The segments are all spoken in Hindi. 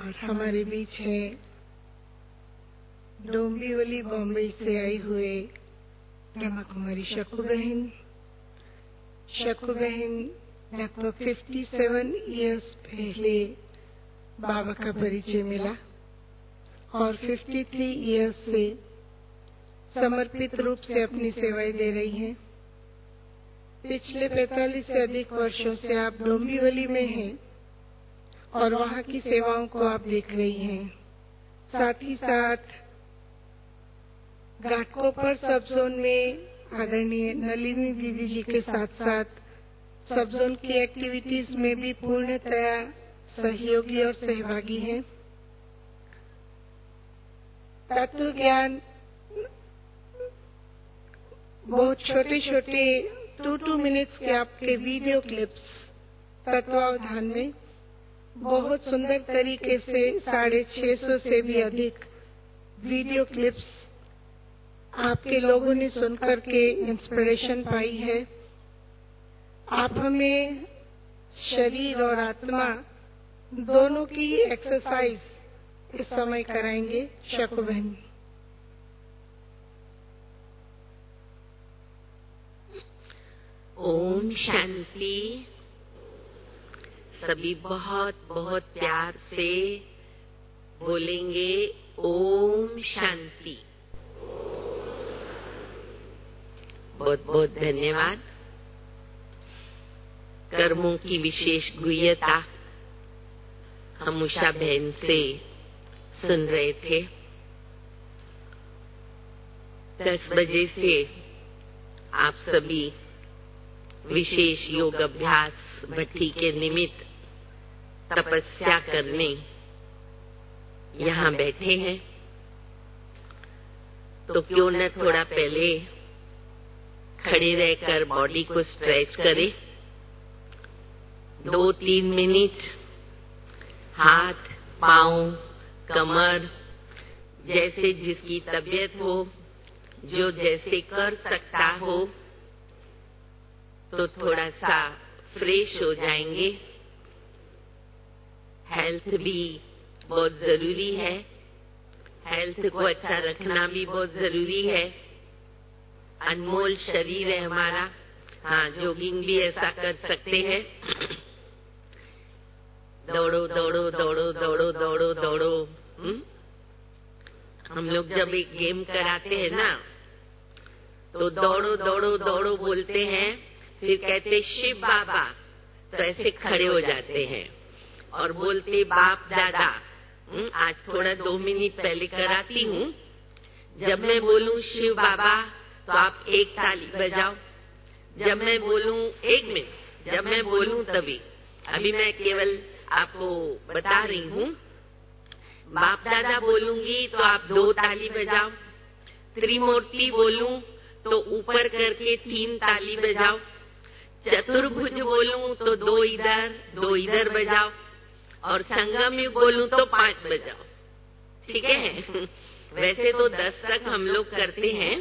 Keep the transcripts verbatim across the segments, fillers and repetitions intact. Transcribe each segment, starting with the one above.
और हमारे बीच है डोंबिवली बॉम्बे से आई हुए ब्रह्मा कुमारी शकु बहन। शकु बहन लगभग सत्तावन इयर्स पहले बाबा का परिचय मिला और तिरेपन इयर्स से समर्पित रूप से अपनी सेवाएं दे रही हैं। पिछले पैंतालीस से अधिक वर्षों से आप डोंबिवली में हैं और वहाँ की सेवाओं को आप देख रही हैं। साथ ही साथ घाटकोपर सब जोन में आदरणीय नलिनी दीदी जी के साथ साथ सब जोन की एक्टिविटीज में भी पूर्णतया सहयोगी और सहभागी हैं। तत्व ज्ञान बहुत छोटे छोटे टू टू मिनट्स के आपके वीडियो क्लिप्स तत्वावधान में बहुत सुंदर तरीके से साढ़े छह सौ से भी अधिक वीडियो क्लिप्स आपके लोगों ने सुनकर के इंस्पिरेशन पाई है। आप हमें शरीर और आत्मा दोनों की एक्सरसाइज इस समय कराएंगे शकु बहन। ओम शांति। सभी बहुत बहुत प्यार से बोलेंगे ओम शांति। बहुत बहुत धन्यवाद। कर्मों की विशेष गुह्यता हम उषा बहन से सुन रहे थे। दस बजे से आप सभी विशेष योग अभ्यास भट्टी के निमित्त तपस्या करने यहाँ बैठे हैं, तो क्यों न थोड़ा पहले खड़े रहकर बॉडी को स्ट्रेच करें। दो तीन मिनट हाथ पांव कमर जैसे जिसकी तबीयत हो, जो जैसे कर सकता हो, तो थोड़ा सा फ्रेश हो जाएंगे। हेल्थ भी बहुत जरूरी है, हेल्थ को अच्छा रखना भी बहुत जरूरी है। अनमोल शरीर है हमारा। हाँ, जॉगिंग भी ऐसा कर सकते हैं। दौड़ो दौड़ो दौड़ो दौड़ो दौड़ो दौड़ो। हुँ? हम लोग जब एक गेम कराते हैं ना, तो दौड़ो दौड़ो दौड़ो बोलते हैं, फिर कहते शिव बाबा, तो ऐसे खड़े हो जाते हैं और बोलते बाप दादा। आज थोड़ा दो मिनट पहले कराती हूँ। जब मैं बोलूँ शिव बाबा तो आप एक ताली बजाओ। जब मैं बोलूँ एक मिनट, जब मैं बोलूँ तभी। अभी मैं केवल आपको बता रही हूँ। बाप दादा बोलूंगी तो आप दो ताली बजाओ। त्रिमूर्ति बोलूं तो ऊपर करके तीन ताली बजाओ। चतुर्भुज बोलूं तो दो इधर दो इधर बजाओ। और संगम युग बोलूं तो पांच बजाओ। ठीक है। वैसे तो दस तक हम लोग करते हैं,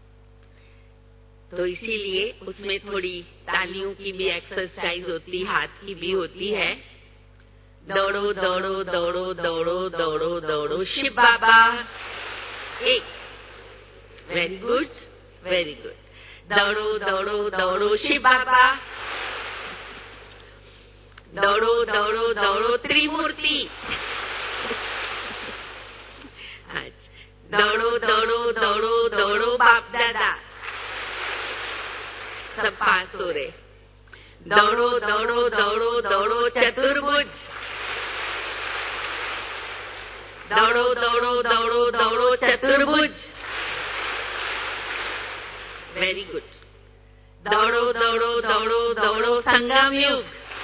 तो इसीलिए उसमें थोड़ी तालियों की भी एक्सरसाइज होती, हाथ की भी होती है। दौड़ो दौड़ो दौड़ो दौड़ो दौड़ो दौड़ो शिव बाबा। एक, वेरी गुड वेरी गुड। दौड़ो दौड़ो दौड़ो शिव बाबा। दौड़ो दौड़ो दौड़ो त्रिमूर्ति। दौड़ो दौड़ो दौड़ो दौड़ो बाप दादा। सब पास हो रहे। दौड़ो दौड़ो दौड़ो दौड़ो चतुर्भुज। दौड़ो दौड़ो दौड़ो दौड़ो चतुर्भुज। Very good. दौड़ो दौड़ो दौड़ो दौड़ो संगम युग।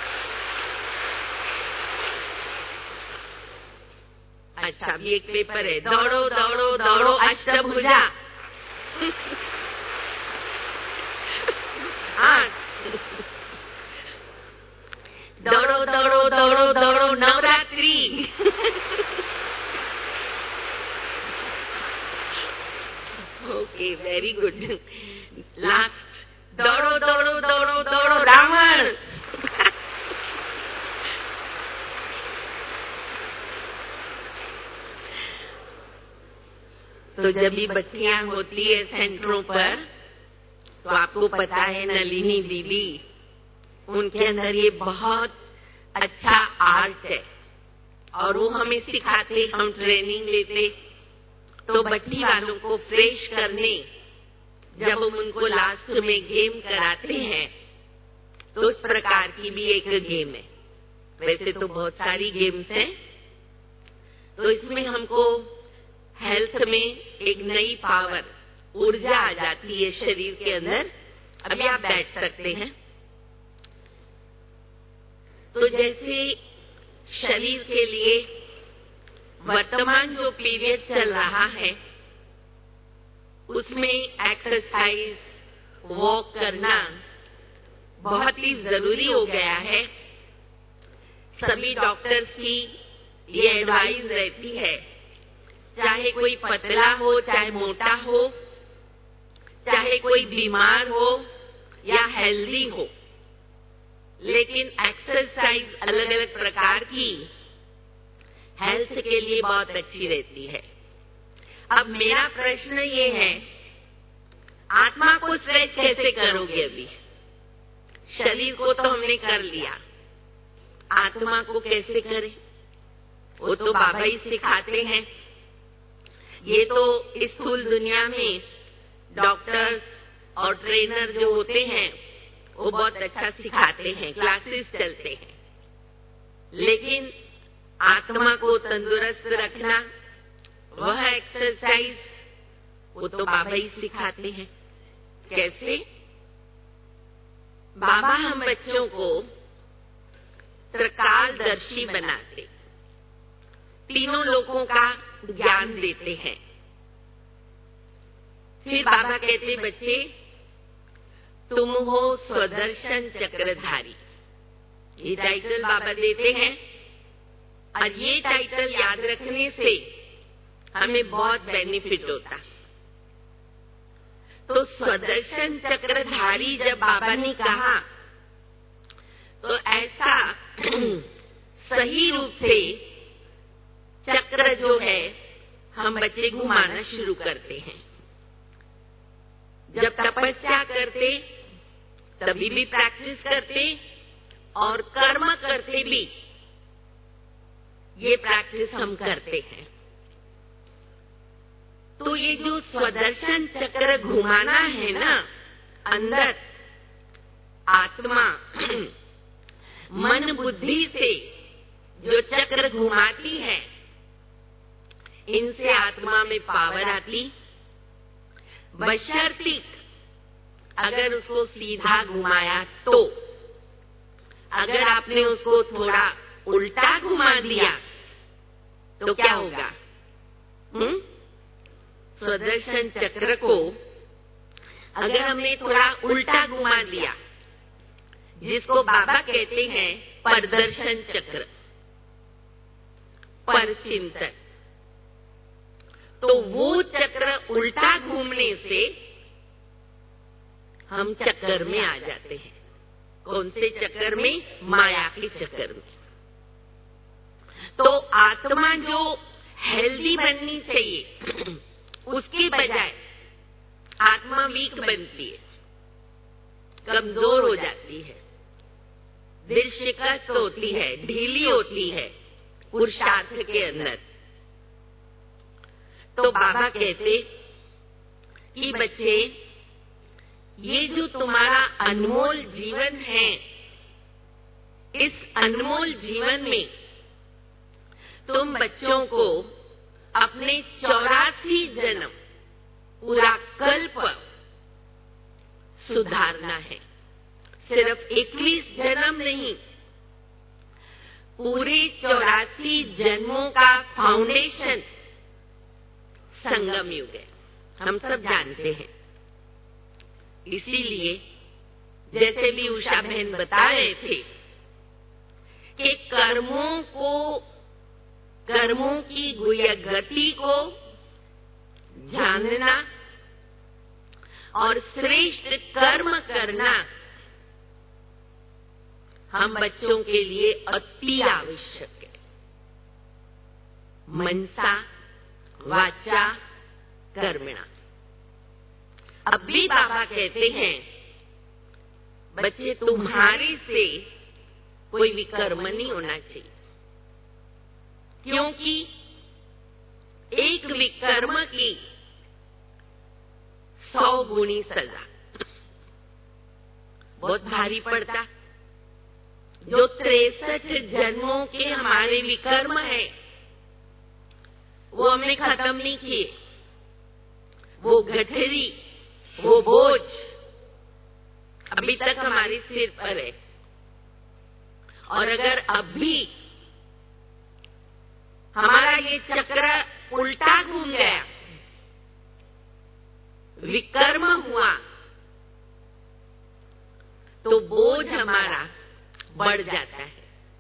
अच्छा, अभी एक पेपर है। दौड़ो दौड़ो दौड़ो अष्टभुजा। हाँ, दौड़ो दौड़ो दौड़ो दौड़ो Navratri. Okay, very good. Last, दौड़ो दौड़ो दौड़ो दौड़ो रावण। तो जब भी बच्चियां होती है सेंटरों पर, तो आपको पता है नलिनी दीदी, उनके अंदर ये बहुत अच्छा आर्ट है और वो हमें सिखाते, हम ट्रेनिंग लेते। तो बच्ची वालों को फ्रेश करने जब हम उनको लास्ट में गेम कराते हैं, तो उस प्रकार की भी एक गेम है। वैसे तो बहुत सारी गेम्स हैं, तो इसमें हमको हेल्थ में एक नई पावर, ऊर्जा आ जाती है शरीर के अंदर। अभी आप बैठ सकते हैं। तो जैसे शरीर के लिए वर्तमान जो पीरियड चल रहा है, उसमें एक्सरसाइज, वॉक करना बहुत ही जरूरी हो गया है। सभी डॉक्टर्स की ये एडवाइस रहती है, चाहे कोई पतला हो, चाहे मोटा हो, चाहे कोई बीमार हो या हेल्दी हो, लेकिन एक्सरसाइज अलग अलग प्रकार की हेल्थ के लिए बहुत अच्छी रहती है। अब मेरा प्रश्न ये है, आत्मा को स्ट्रेच कैसे करोगे? अभी शरीर को तो हमने कर लिया, आत्मा को कैसे करें? वो तो बाबा ही सिखाते हैं। ये तो इस स्थूल दुनिया में डॉक्टर्स और ट्रेनर जो होते हैं, वो बहुत अच्छा सिखाते हैं, क्लासेस चलते हैं। लेकिन आत्मा को तंदुरुस्त रखना, वह एक्सरसाइज वो तो बाबा ही सिखाते हैं। कैसे? बाबा हम बच्चों को त्रिकालदर्शी बनाते, तीनों लोगों का ज्ञान देते हैं। फिर बाबा कहते, बच्चे तुम हो स्वदर्शन चक्रधारी। ये टाइटल बाबा देते हैं और ये टाइटल याद रखने से हमें बहुत बेनिफिट होता। तो स्वदर्शन चक्रधारी जब बाबा ने कहा, तो ऐसा सही रूप से चक्र जो है हम बच्चे घुमाना शुरू करते हैं। जब तपस्या करते तभी भी प्रैक्टिस करते और कर्म करते भी ये प्रैक्टिस हम करते हैं। तो ये जो स्वदर्शन चक्र घुमाना है ना, अंदर आत्मा मन बुद्धि से जो चक्र घुमाती है, इनसे आत्मा में पावर आती। बशर्ते अगर उसको सीधा घुमाया तो, अगर आपने उसको थोड़ा उल्टा घुमा दिया तो क्या होगा? हम्म? स्वदर्शन चक्र को अगर हमने थोड़ा उल्टा घुमा दिया, जिसको बाबा कहते हैं परदर्शन चक्र, पर चिंतन, तो वो चक्र उल्टा घूमने से हम चक्कर में आ जाते हैं। कौन से चक्कर में? माया के चक्कर में। तो आत्मा जो हेल्दी बननी चाहिए, उसकी बजाय आत्मा वीक बनती है, कमजोर हो जाती है, दिल शिकस्त होती है, ढीली होती है पुरुषार्थ के अंदर। तो बाबा कहते कि बच्चे, ये जो तुम्हारा अनमोल जीवन है, इस अनमोल जीवन में तुम बच्चों को अपने चौरासी जन्म, पूरा कल्प सुधारना है। सिर्फ इक्कीस जन्म नहीं, पूरे चौरासी जन्मों का फाउंडेशन संगम युग है, हम सब जानते हैं। इसीलिए जैसे भी उषा बहन बता रहे थे कि कर्मों को, कर्मों की गुह्य गति को जानना और श्रेष्ठ कर्म करना हम बच्चों के लिए अति आवश्यक है। मनसा, वाचा, कर्मणा। अब भी बाबा कहते हैं बच्चे तुम्हारे से कोई विकर्म नहीं होना चाहिए, क्योंकि एक विकर्म की सौ गुनी सजा बहुत भारी पड़ता। जो तिरसठ जन्मों के हमारे विकर्म है वो हमने खत्म नहीं किए, वो गठरी, वो बोझ अभी तक हमारे सिर पर है। और अगर अभी हमारा ये चक्र उल्टा घूम गया, विकर्म हुआ, तो बोझ हमारा बढ़ जाता है।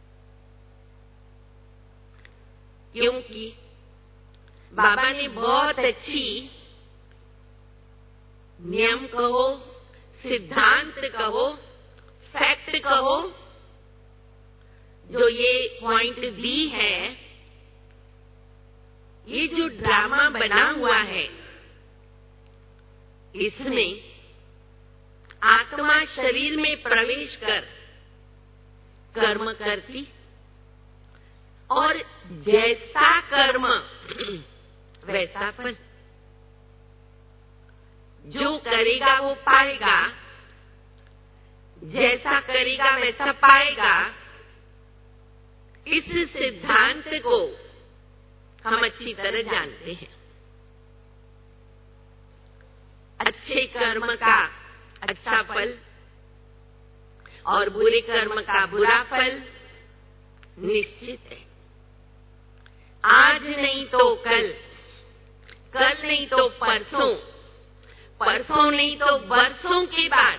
क्योंकि बाबा ने बहुत अच्छी नियम कहो, सिद्धांत कहो, फैक्ट कहो, जो ये पॉइंट दी है। ये जो ड्रामा बना हुआ है, इसमें आत्मा शरीर में प्रवेश कर कर्म करती, और जैसा कर्म वैसा फल। जो करेगा वो पाएगा, जैसा करेगा वैसा पाएगा। इस सिद्धांत को हम अच्छी तरह जानते हैं। अच्छे कर्म का अच्छा फल और बुरे कर्म का बुरा फल निश्चित है। आज नहीं तो कल, कल नहीं तो परसों, परसों नहीं तो बरसों के बाद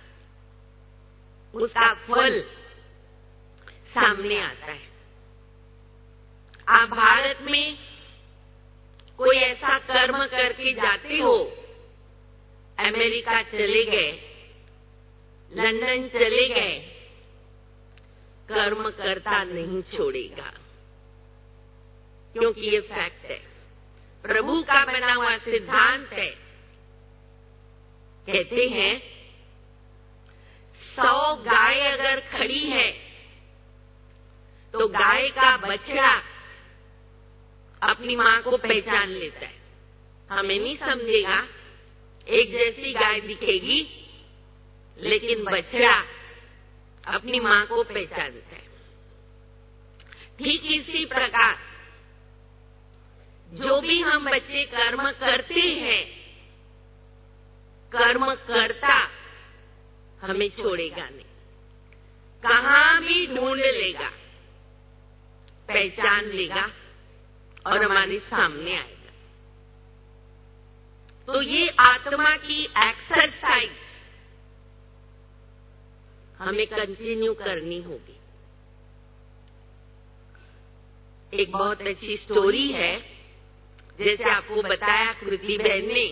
उसका फल सामने आता है। आप भारत में कोई ऐसा कर्म करके जाते हो, अमेरिका चले गए, लंदन चले गए, कर्म करता नहीं छोड़ेगा, क्योंकि ये फैक्ट है, प्रभु का बना हुआ सिद्धांत है। कहते हैं सौ गाय अगर खड़ी है तो गाय का बछड़ा अपनी मां को पहचान लेता है। हमें नहीं समझेगा, एक जैसी गाय दिखेगी, लेकिन बछड़ा अपनी मां को पहचानता है। ठीक इसी प्रकार जो भी हम बच्चे कर्म करते हैं, कर्म करता हमें छोड़ेगा नहीं, कहां भी ढूंढ लेगा, पहचान लेगा और हमारे सामने आएगा। तो ये आत्मा की एक्सरसाइज हमें कंटिन्यू करनी होगी। एक बहुत अच्छी स्टोरी है, जैसे आपको बताया कृति बहन ने,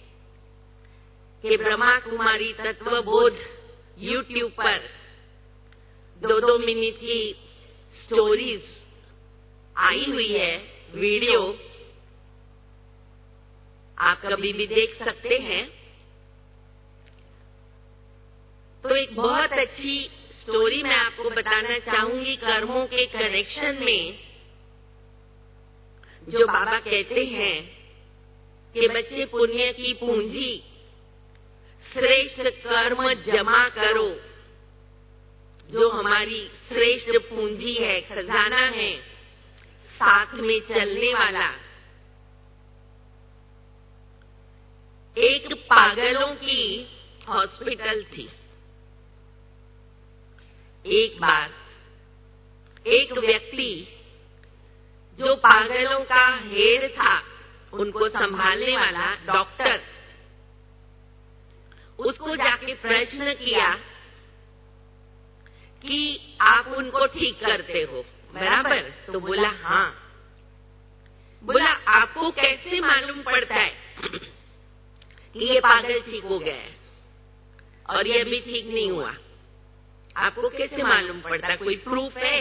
कि ब्रह्मा कुमारी तत्वबोध यूट्यूब पर दो दो मिनट की स्टोरीज आई हुई है, वीडियो आप कभी भी देख सकते हैं। तो एक बहुत अच्छी स्टोरी मैं आपको बताना चाहूंगी कर्मों के कनेक्शन में, जो बाबा कहते हैं कि बच्चे पुण्य की पूंजी श्रेष्ठ कर्म जमा करो। जो हमारी श्रेष्ठ पूंजी है, खजाना है, साथ में चलने वाला। एक पागलों की हॉस्पिटल थी। एक बार एक व्यक्ति जो पागलों का हेड था, उनको संभालने वाला डॉक्टर, उसको जाके प्रश्न किया कि आप उनको ठीक करते हो, बराबर? तो बोला हाँ। बोला आपको कैसे मालूम पड़ता है कि ये पागल ठीक हो गया है और ये अभी ठीक नहीं हुआ? आपको कैसे मालूम पड़ता है? कोई प्रूफ है?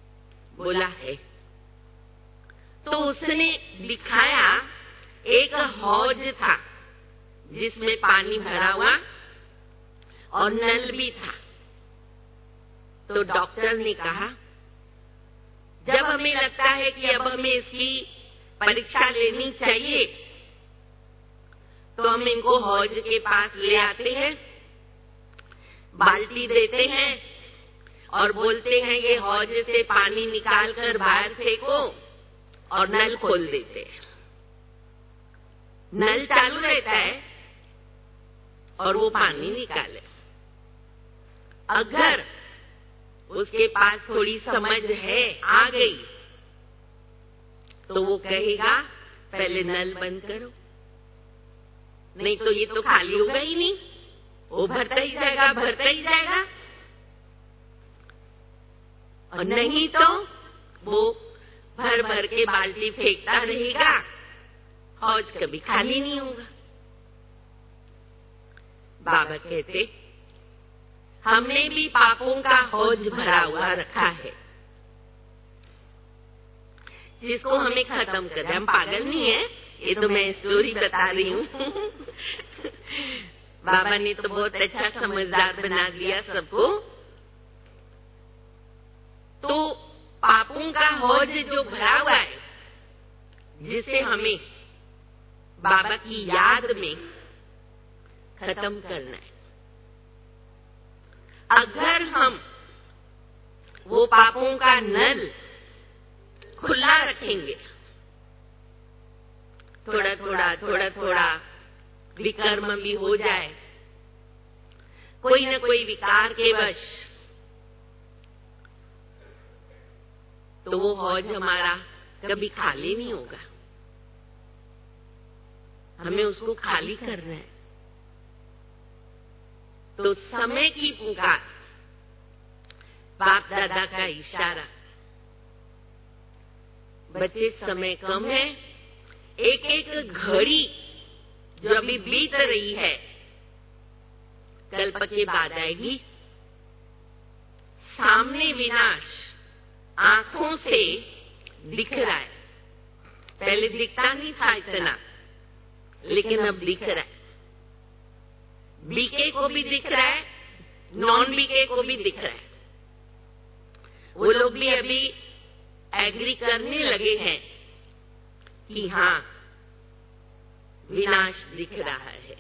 बोला है। तो उसने दिखाया एक हौज था जिसमें पानी भरा हुआ और नल भी था। तो डॉक्टर ने कहा, जब हमें लगता है कि अब हमें इसकी परीक्षा लेनी चाहिए तो हम इनको हौज के पास ले आते हैं, बाल्टी देते हैं और बोलते हैं ये हौज से पानी निकाल कर बाहर फेंको और नल खोल देते हैं। नल चालू रहता है और वो पानी निकाले। अगर उसके पास थोड़ी समझ है, आ गई, तो वो कहेगा पहले नल बंद करो, नहीं तो ये तो खाली होगा ही नहीं, वो भरता ही जाएगा भरता ही जाएगा। और नहीं तो वो भर भर के बाल्टी फेंकता रहेगा, हौज कभी खाली नहीं होगा। बाबा कहते, हमने भी पापों का हौज भरा हुआ रखा है जिसको हमें खत्म करना। हम पागल नहीं है, ये तो मैं स्टोरी बता रही हूँ। बाबा ने तो बहुत अच्छा समझदार बना दिया सबको। तो पापों का हौज जो भरा हुआ है, जिसे हमें बाबा की याद में खत्म करना है। अगर हम वो पापों का नल खुला रखेंगे, थोड़ा थोड़ा थोड़ा थोड़ा विकर्म भी हो जाए, कोई न कोई विकार के वश, तो वो हौज हमारा कभी खाली नहीं होगा। हमें उसको खाली करना है। तो समय की पुकार, बाप दादा का इशारा, बच्चे समय कम है, एक एक घड़ी जो अभी बीत रही है कल्प के बाद आएगी। सामने विनाश आंखों से दिख रहा है, पहले दिखता नहीं था इतना, लेकिन अब दिख रहा है। बीके को भी दिख रहा है, नॉन बीके को भी दिख रहा है। वो लोग भी अभी एग्री करने लगे हैं कि हाँ, विनाश दिख रहा है।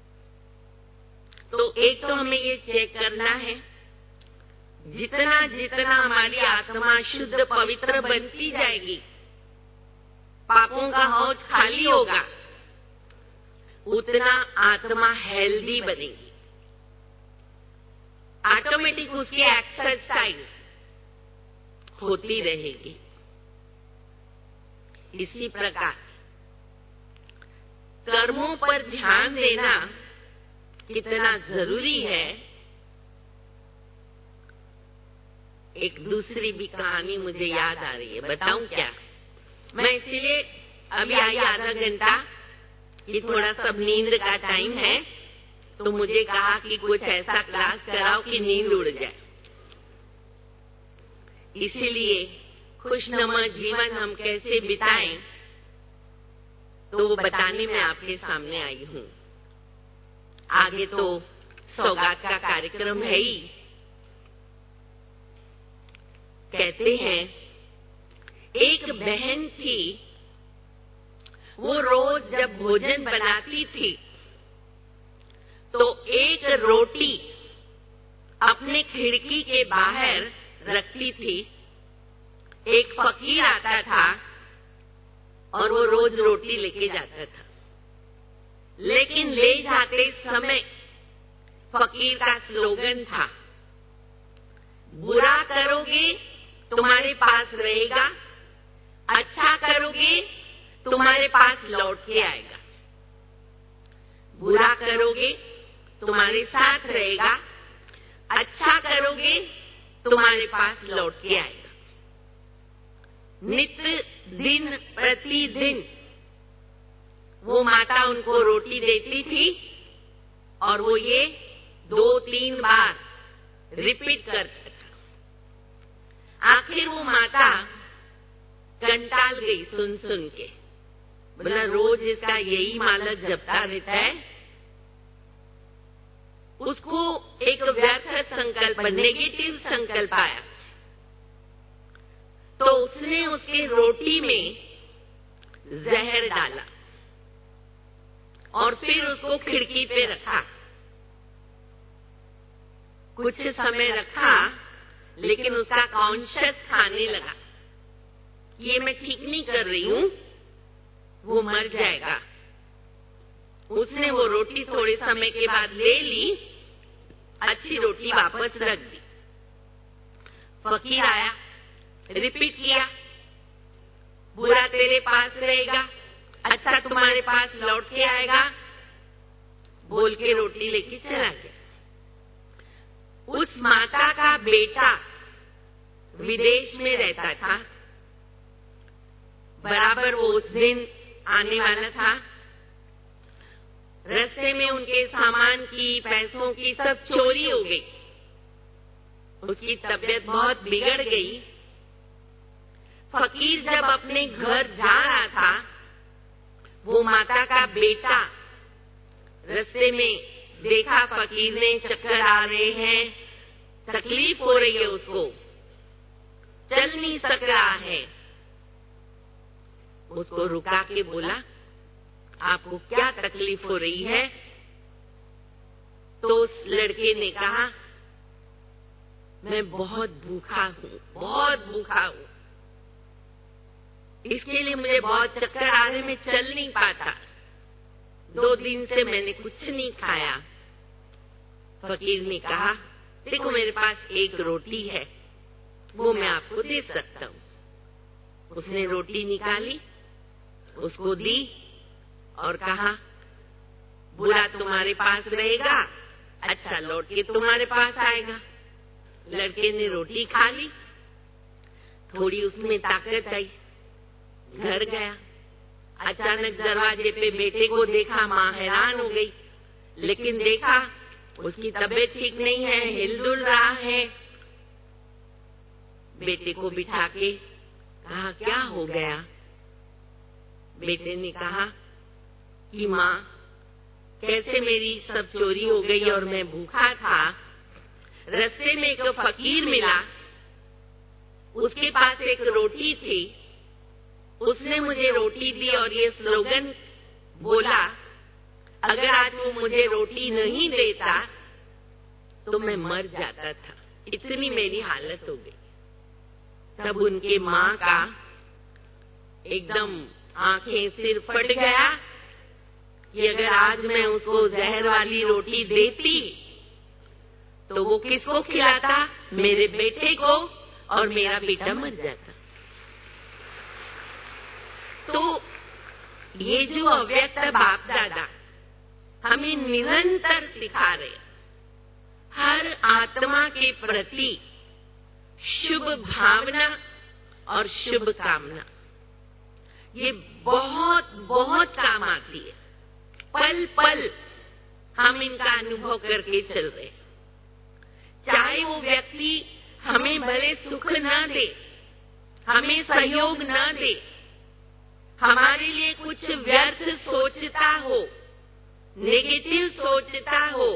तो एक तो हमें ये चेक करना है, जितना जितना हमारी आत्मा शुद्ध पवित्र बनती जाएगी, पापों का हौज खाली होगा, उतना आत्मा हेल्दी बनेगी। ऑटोमेटिक उसकी एक्सरसाइज होती रहेगी। इसी प्रकार कर्मों पर ध्यान देना कितना जरूरी है। एक दूसरी भी कहानी मुझे याद आ रही है, बताऊं क्या? मैं इसीलिए अभी आई आधा घंटा, ये थोड़ा सब नींद का टाइम है, तो मुझे कहा कि कुछ ऐसा क्लास कराओ कि नींद उड़ जाए। इसीलिए खुशनुमा जीवन हम कैसे बिताएं, तो वो बताने में आपके सामने आई हूँ। आगे तो सौगात का कार्यक्रम है ही। कहते हैं एक बहन थी, वो रोज जब भोजन बनाती थी तो एक रोटी अपने खिड़की के बाहर रखती थी। एक फकीर आता था और वो रोज रोटी लेके जाता था, लेकिन ले जाते समय फकीर का स्लोगन था, बुरा करोगे तुम्हारे पास रहेगा, अच्छा करोगे तुम्हारे पास लौट के आएगा। बुरा करोगे तुम्हारे साथ रहेगा, अच्छा करोगे तुम्हारे पास लौट के आएगा। नित्य दिन प्रतिदिन वो माता उनको रोटी देती थी और वो ये दो तीन बार रिपीट करता था। आखिर वो माता कंटाल गई सुन सुन के, बोला रोज इसका यही मालक जपता रहता है। उसको एक व्यर्थ संकल्प, नेगेटिव संकल्प आया, तो उसने उसके रोटी में जहर डाला और फिर उसको खिड़की पे रखा। कुछ समय रखा, लेकिन उसका कॉन्शियस खाने लगा, ये मैं ठीक नहीं कर रही हूं, वो मर जाएगा। उसने वो रोटी थोड़े समय के बाद ले ली, अच्छी रोटी वापस रख दी। फकीर आया, रिपीट किया, बुरा तेरे पास रहेगा, अच्छा तुम्हारे पास लौट के आएगा, बोल के रोटी लेके चला गया। उस माता का बेटा विदेश में रहता था, बराबर वो उस दिन आने वाला था। रास्ते में उनके सामान की, पैसों की सब चोरी हो गई। उसकी तबीयत बहुत बिगड़ गई। फकीर जब अपने घर जा रहा था, वो माता का बेटा रास्ते में देखा, फकीर ने चक्कर आ रहे हैं, तकलीफ हो रही है, उसको चल नहीं सक रहा है। उसको रुका के बोला, आपको क्या तकलीफ हो रही है? तो उस लड़के ने कहा, मैं बहुत भूखा हूँ, बहुत भूखा हूँ, इसके लिए मुझे बहुत चक्कर आ रहे, मैं चल नहीं पाता, दो दिन से मैंने कुछ नहीं खाया। फकीर ने कहा, देखो मेरे पास एक रोटी है, वो मैं आपको दे सकता हूँ। उसने रोटी निकाली, उसको दी और कहा, बुरा तुम्हारे पास रहेगा, अच्छा लौट के तुम्हारे पास आएगा। लड़के ने रोटी खा ली, थोड़ी उसमें ताकत आई, घर गया। अचानक दरवाजे पे बेटे को देखा, माँ हैरान हो गई, लेकिन देखा उसकी तबीयत ठीक नहीं है, हिलडुल रहा है। बेटे को बिठा के कहा, क्या हो गया? बेटे ने कहा कि माँ, कैसे मेरी सब चोरी हो गई और मैं भूखा था। रास्ते में एक फकीर मिला, उसके पास एक रोटी थी, उसने मुझे रोटी दी और ये स्लोगन बोला, अगर आज वो मुझे रोटी नहीं देता तो मैं मर जाता था, इतनी मेरी हालत हो गई। तब उनके माँ का एकदम आंखें सिर फट गया कि अगर आज मैं उसको जहर वाली रोटी देती तो वो किसको खिलाता? मेरे बेटे को, और मेरा बेटा मर जाता। तो ये जो अव्यक्त बाप दादा हमें निरंतर सिखा रहे, हर आत्मा के प्रति शुभ भावना और शुभ कामना, ये बहुत बहुत काम आती है। पल पल हम इनका अनुभव करके चल रहे, चाहे वो व्यक्ति हमें भले सुख न दे, हमें सहयोग न दे, हमारे लिए कुछ व्यर्थ सोचता हो, नेगेटिव सोचता हो,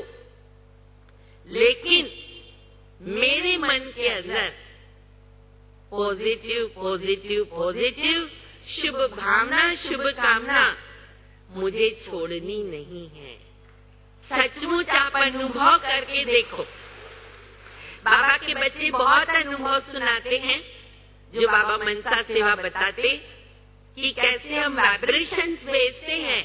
लेकिन मेरे मन के अंदर पॉजिटिव पॉजिटिव पॉजिटिव शुभ भावना, शुभ कामना मुझे छोड़नी नहीं है। सचमुच आप अनुभव करके देखो। बाबा के बच्चे बहुत अनुभव सुनाते हैं, जो बाबा मनसा सेवा बताते कि कैसे हम वाइब्रेशंस भेजते हैं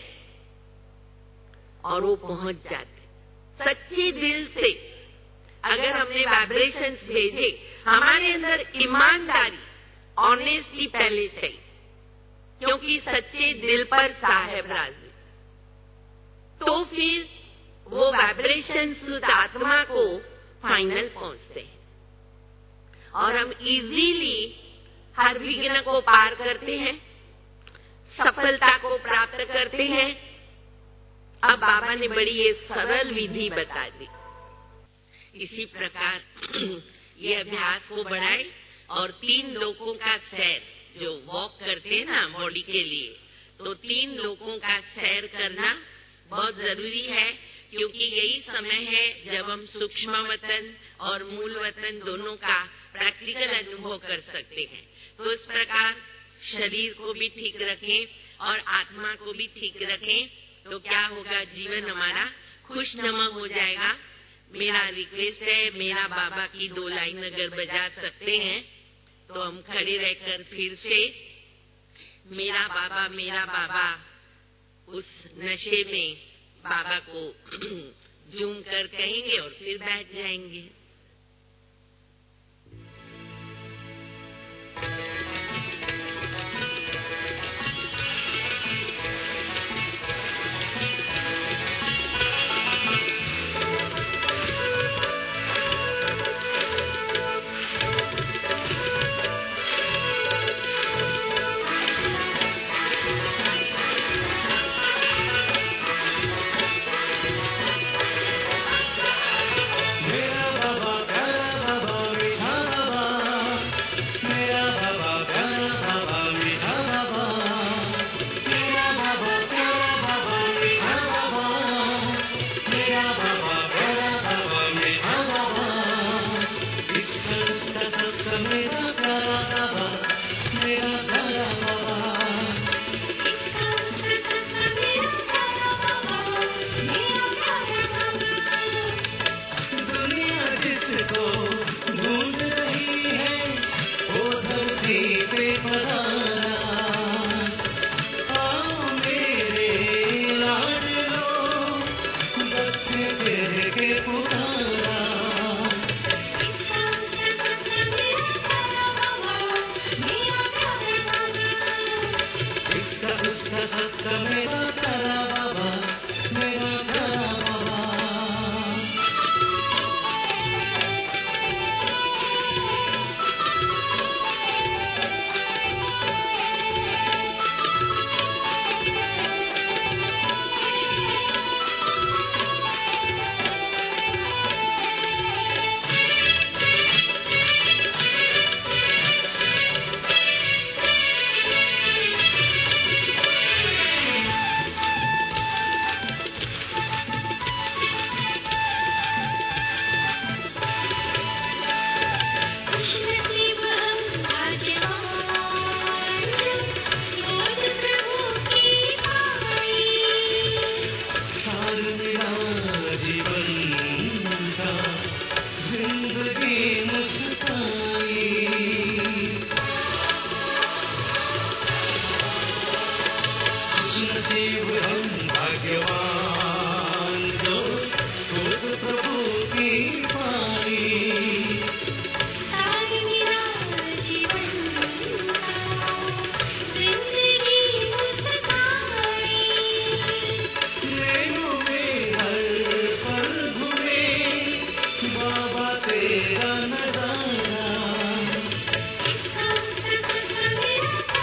और वो पहुंच जाते। सच्चे दिल से अगर हमने वाइब्रेशंस भेजे, हमारे अंदर ईमानदारी, ऑनेस्टली पहले चाहिए, क्योंकि सच्चे दिल पर साहेब राजी, तो फिर वो वाइब्रेशंस उस आत्मा को फाइनल पहुंचते हैं और हम इजीली हर विघ्न को पार करते हैं, सफलता को प्राप्त करते हैं। अब बाबा ने बड़ी ये सरल विधि बता दी। इसी प्रकार ये अभ्यास को बढ़ाए और तीन लोगों का सैर जो वॉक करते हैं ना बॉडी के लिए, तो तीन लोगों का सैर करना बहुत जरूरी है, क्योंकि यही समय है जब हम सूक्ष्म वतन और मूल वतन दोनों का प्रैक्टिकल अनुभव कर सकते हैं। तो इस प्रकार शरीर को भी ठीक रखें और आत्मा को भी ठीक रखें, तो क्या होगा, जीवन हमारा खुशनुमा हो जाएगा। मेरा रिक्वेस्ट है, मेरा बाबा की दो लाइन अगर बजा सकते हैं तो हम खड़े रहकर फिर से मेरा बाबा मेरा बाबा उस नशे में बाबा को झूम कर कहेंगे और फिर बैठ जाएंगे।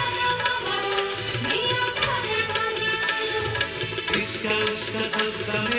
Come